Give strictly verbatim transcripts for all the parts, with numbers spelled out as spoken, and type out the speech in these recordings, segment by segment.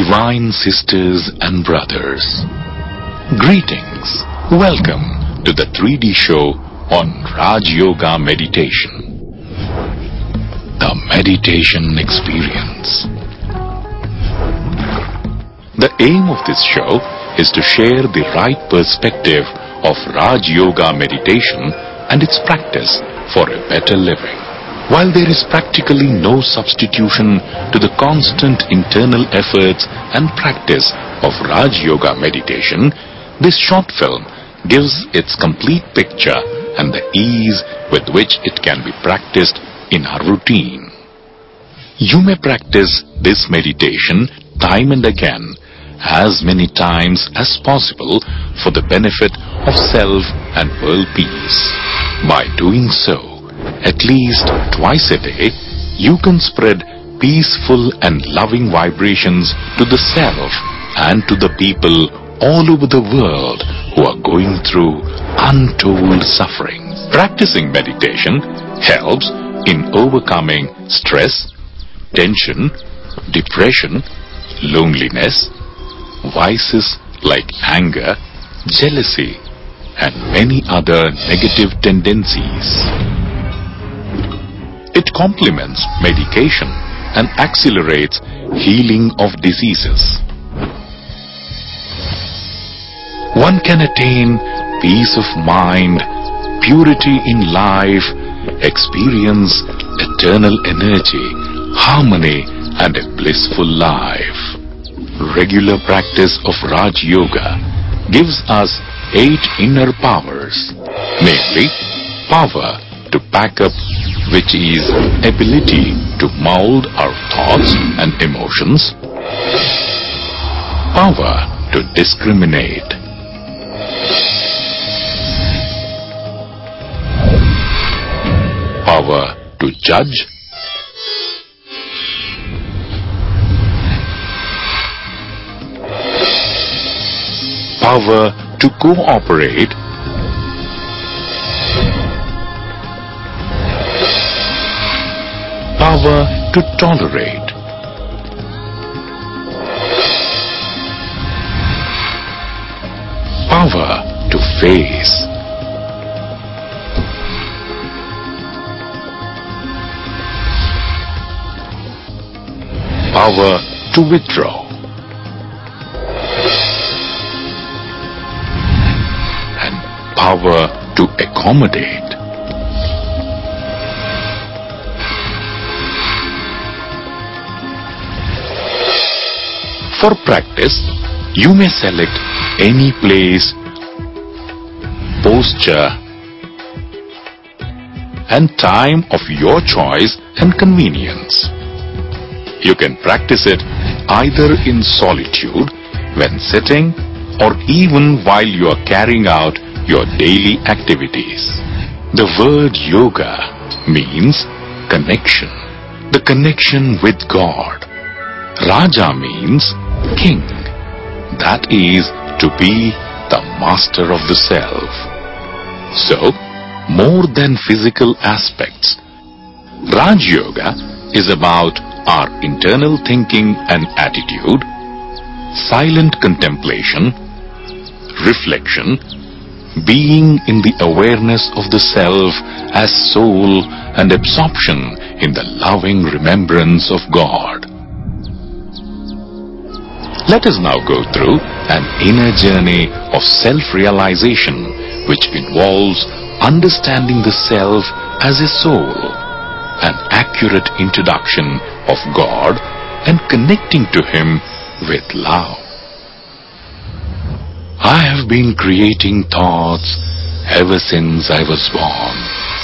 Divine sisters and brothers, greetings. Welcome to the three D show on Raj Yoga Meditation. The Meditation Experience. The aim of this show is to share the right perspective of Raj Yoga meditation and its practice for a better living. While there is practically no substitution to the constant internal efforts and practice of Raj Yoga meditation, this short film gives its complete picture and the ease with which it can be practiced in our routine. You may practice this meditation time and again, as many times as possible for the benefit of self and world peace. By doing so, at least twice a day, you can spread peaceful and loving vibrations to the self and to the people all over the world who are going through untold suffering. Practicing meditation helps in overcoming stress, tension, depression, loneliness, vices like anger, jealousy, and many other negative tendencies. It complements medication and accelerates healing of diseases. One can attain peace of mind, purity in life, experience eternal energy, harmony, and a blissful life. Regular practice of Raj Yoga gives us eight inner powers, namely power to pack up, which is ability to mold our thoughts and emotions, power to discriminate, power to judge, power to cooperate, power to tolerate, power to face, power to withdraw, and power to accommodate. For practice, you may select any place, posture, and time of your choice and convenience. You can practice it either in solitude, when sitting, or even while you are carrying out your daily activities. The word yoga means connection, the connection with God. Raja means king, that is to be the master of the self. So, more than physical aspects, Raj Yoga is about our internal thinking and attitude, silent contemplation, reflection, being in the awareness of the self as soul, and absorption in the loving remembrance of God. Let us now go through an inner journey of self-realization which involves understanding the self as a soul, an accurate introduction of God, and connecting to Him with love. I have been creating thoughts ever since I was born.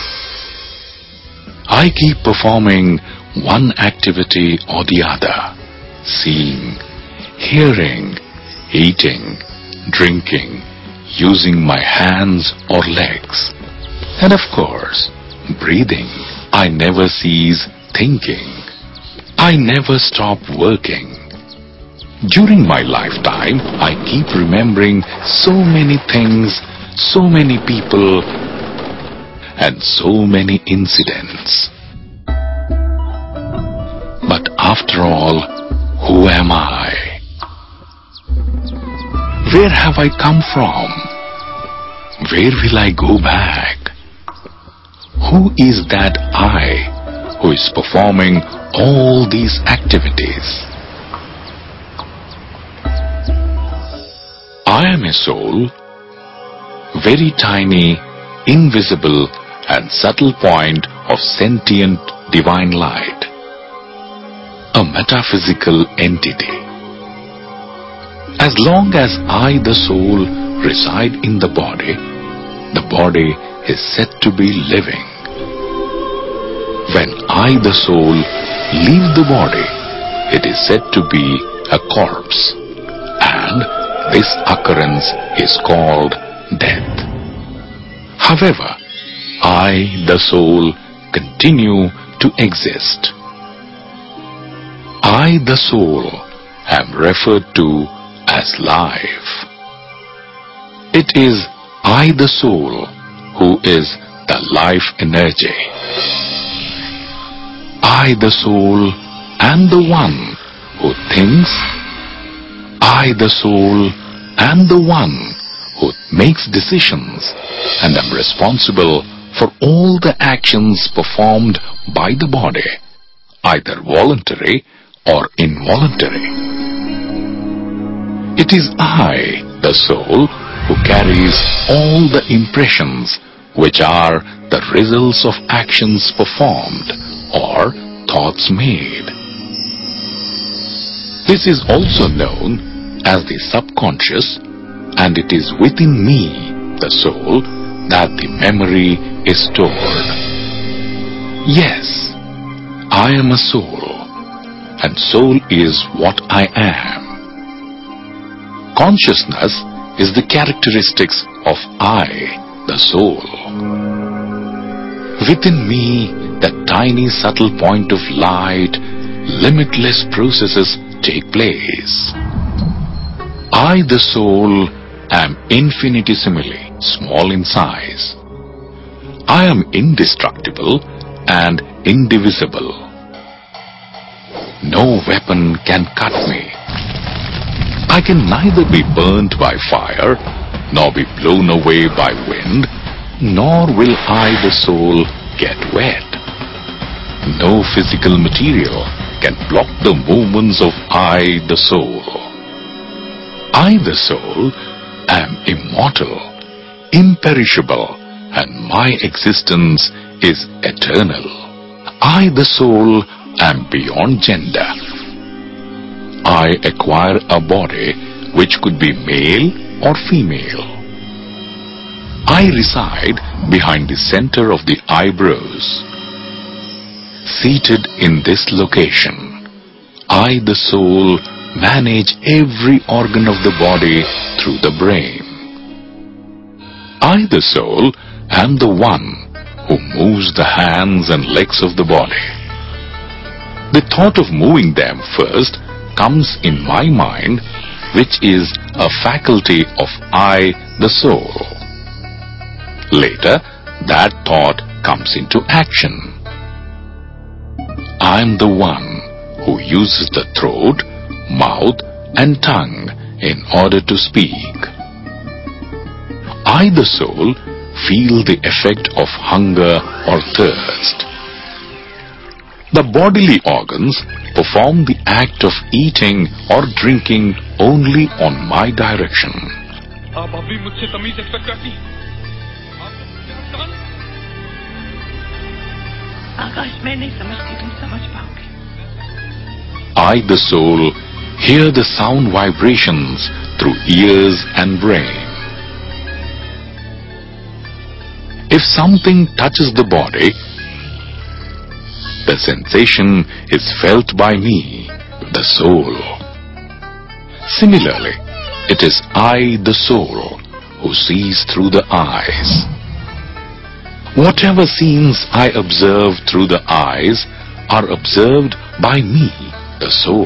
I keep performing one activity or the other, seeing, hearing, eating, drinking, using my hands or legs, and of course, breathing. I never cease thinking. I never stop working. During my lifetime, I keep remembering so many things, so many people, and so many incidents. But after all, who am I? Where have I come from? Where will I go back? Who is that I who is performing all these activities? I am a soul, very tiny, invisible and subtle point of sentient divine light, a metaphysical entity. As long as I, the soul, reside in the body, the body is said to be living. When I, the soul, leave the body, it is said to be a corpse, and this occurrence is called death. However, I, the soul, continue to exist. I, the soul, am referred to as life. It is I, the soul, who is the life energy. I, the soul, am the one who thinks. I, the soul, am the one who makes decisions and am responsible for all the actions performed by the body, either voluntary or involuntary. It is I, the soul, who carries all the impressions which are the results of actions performed or thoughts made. This is also known as the subconscious, and it is within me, the soul, that the memory is stored. Yes, I am a soul, and soul is what I am. Consciousness is the characteristics of I, the soul. Within me, that tiny subtle point of light, limitless processes take place. I, the soul, am infinitesimally small in size. I am indestructible and indivisible. No weapon can cut me. I can neither be burnt by fire, nor be blown away by wind, nor will I, the soul, get wet. No physical material can block the movements of I, the soul. I, the soul, am immortal, imperishable, and my existence is eternal. I, the soul, am beyond gender. I acquire a body which could be male or female. I reside behind the center of the eyebrows. Seated in this location, I, the soul, manage every organ of the body through the brain. I, the soul, am the one who moves the hands and legs of the body. The thought of moving them first comes in my mind, which is a faculty of I, the soul. Later, that thought comes into action. I am the one who uses the throat, mouth, and tongue in order to speak. I, the soul, feel the effect of hunger or thirst. The bodily organs perform the act of eating or drinking only on my direction. I, the soul, hear the sound vibrations through ears and brain. If something touches the body, the sensation is felt by me, the soul. Similarly, it is I, the soul, who sees through the eyes. Whatever scenes I observe through the eyes are observed by me, the soul.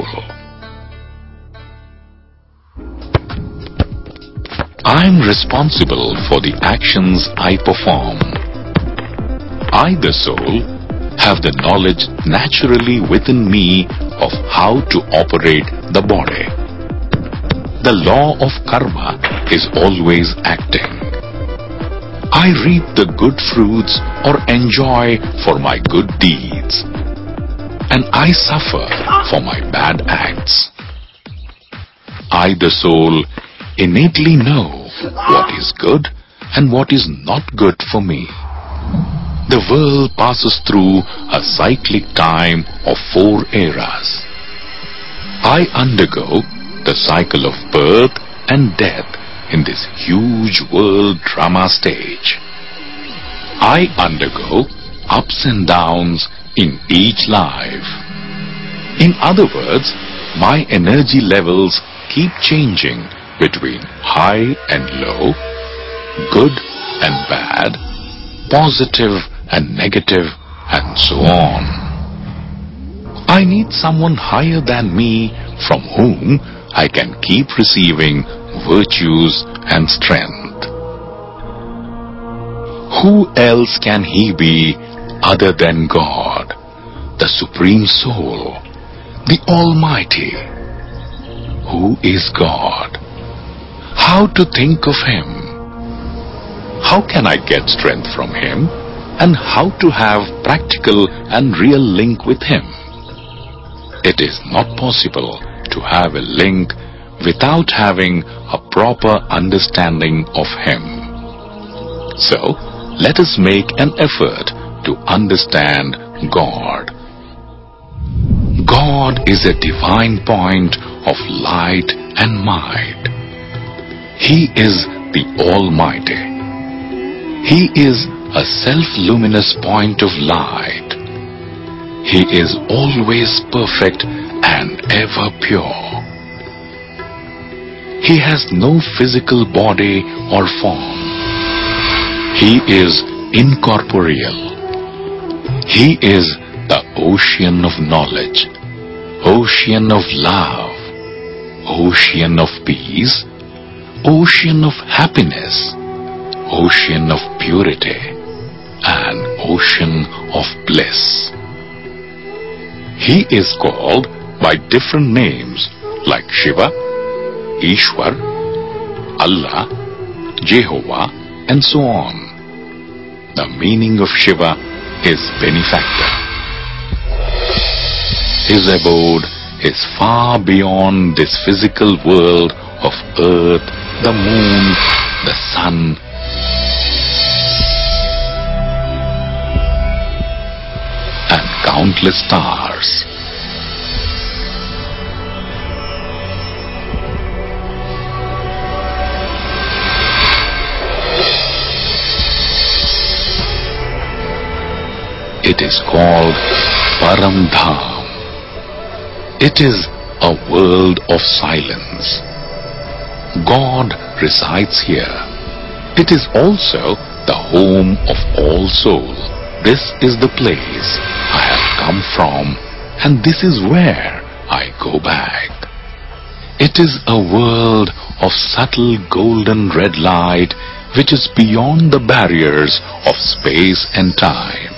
I am responsible for the actions I perform. I, the soul, have the knowledge naturally within me of how to operate the body. the law of karma is always acting. I reap the good fruits or enjoy for my good deeds, and I suffer for my bad acts. I, the soul, innately know what is good and what is not good for me. The world passes through a cyclic time of four eras. I undergo the cycle of birth and death in this huge world drama stage. I undergo ups and downs in each life. In other words, my energy levels keep changing between high and low, good and bad, positive and negative, and so on. I need someone higher than me from whom I can keep receiving virtues and strength. Who else can he be other than God, the Supreme Soul, the Almighty? Who is God? How to think of Him? How can I get strength from Him? And how to have practical and real link with Him? It is not possible to have a link without having a proper understanding of Him. So, let us make an effort to understand God. God is a divine point of light and might. He is the Almighty. He is a self-luminous point of light. He is always perfect and ever pure. He has no physical body or form. He is incorporeal. He is the ocean of knowledge, ocean of love, ocean of peace, ocean of happiness, ocean of purity, and ocean of bliss. He is called by different names like Shiva, Ishwar, Allah, Jehovah, and so on. The meaning of Shiva is benefactor. His abode is far beyond this physical world of earth, the moon, the sun, and countless stars. It is called Param Dham. It is a world of silence. God resides here. It is also the home of all souls. This is the place I have come from, and this is where I go back. It is a world of subtle golden red light which is beyond the barriers of space and time.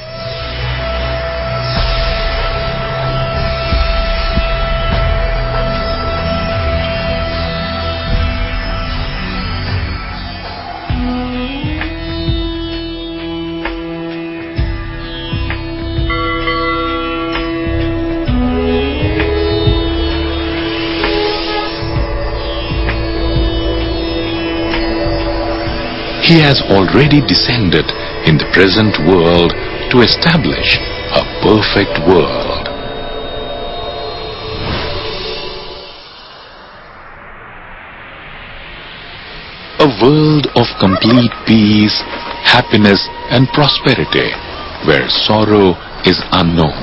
He has already descended in the present world to establish a perfect world. A world of complete peace, happiness, and prosperity, where sorrow is unknown.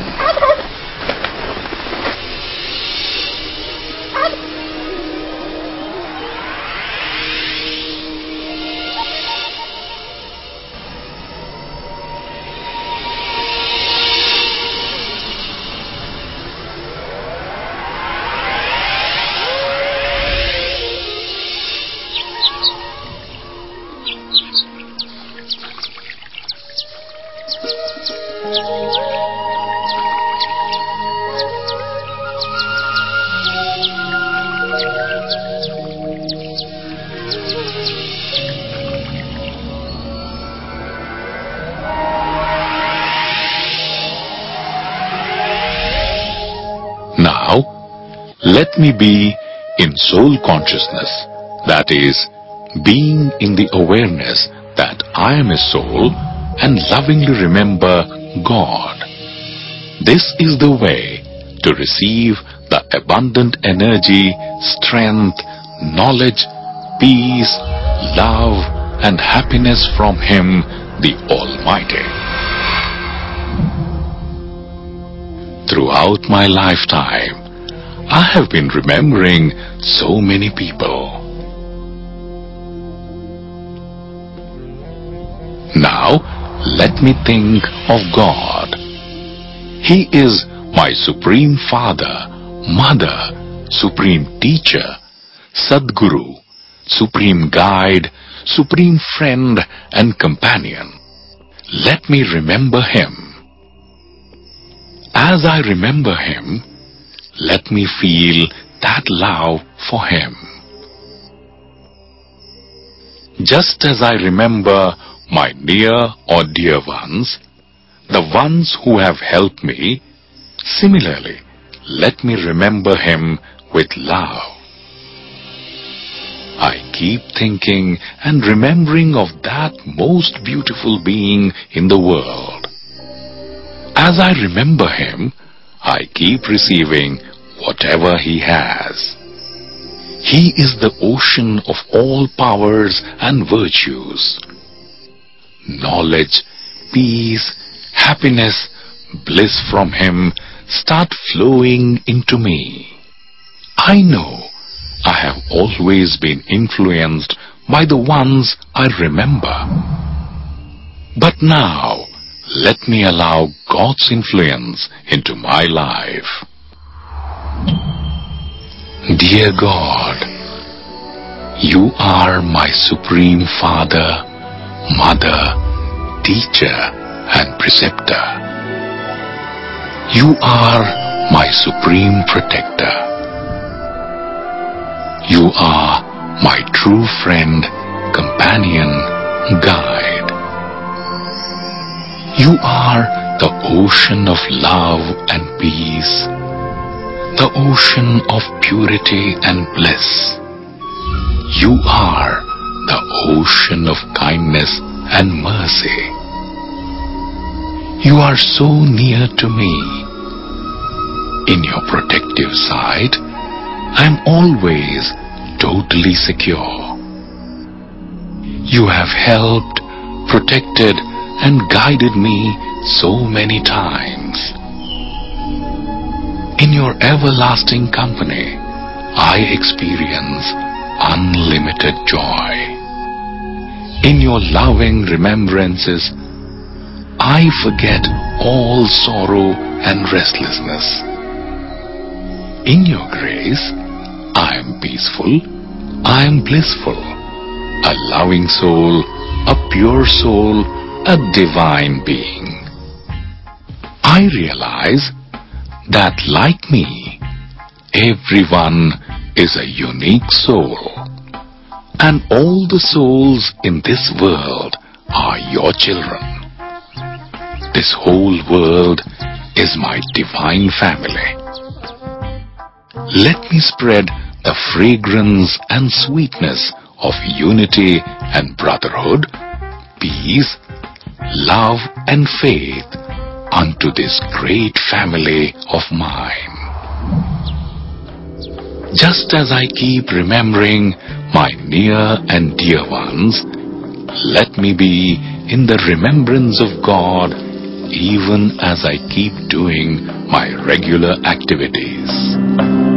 Now, let me be in soul consciousness, that is, being in the awareness that I am a soul and lovingly remember God. This is the way to receive the abundant energy, strength, knowledge, peace, love, and happiness from Him, the Almighty. Throughout my lifetime, I have been remembering so many people. Now, let me think of God. He is my Supreme Father, Mother, Supreme Teacher, Sadguru, Supreme Guide, Supreme Friend and Companion. Let me remember Him. As I remember Him, let me feel that love for Him. Just as I remember my near or dear ones, the ones who have helped me, similarly, let me remember Him with love. I keep thinking and remembering of that most beautiful being in the world. As I remember Him, I keep receiving whatever He has. He is the ocean of all powers and virtues. Knowledge, peace, happiness, bliss from Him start flowing into me. I know I have always been influenced by the ones I remember. But now, let me allow God's influence into my life. Dear God, You are my Supreme Father, Mother, Teacher and Preceptor. You are my Supreme Protector. You are my true friend, companion, guide. You are the ocean of love and peace, the ocean of purity and bliss. You are the ocean of kindness and mercy. You are so near to me. In Your protective side, I am always totally secure. You have helped, protected, and guided me so many times. In Your everlasting company, I experience unlimited joy. In Your loving remembrances, I forget all sorrow and restlessness. In Your grace, I am peaceful, I am blissful, a loving soul, a pure soul, a divine being. I realize that like me, everyone is a unique soul, and all the souls in this world are Your children. This whole world is my divine family. Let me spread the fragrance and sweetness of unity and brotherhood, peace, love and faith unto this great family of mine. Just as I keep remembering my near and dear ones, let me be in the remembrance of God even as I keep doing my regular activities.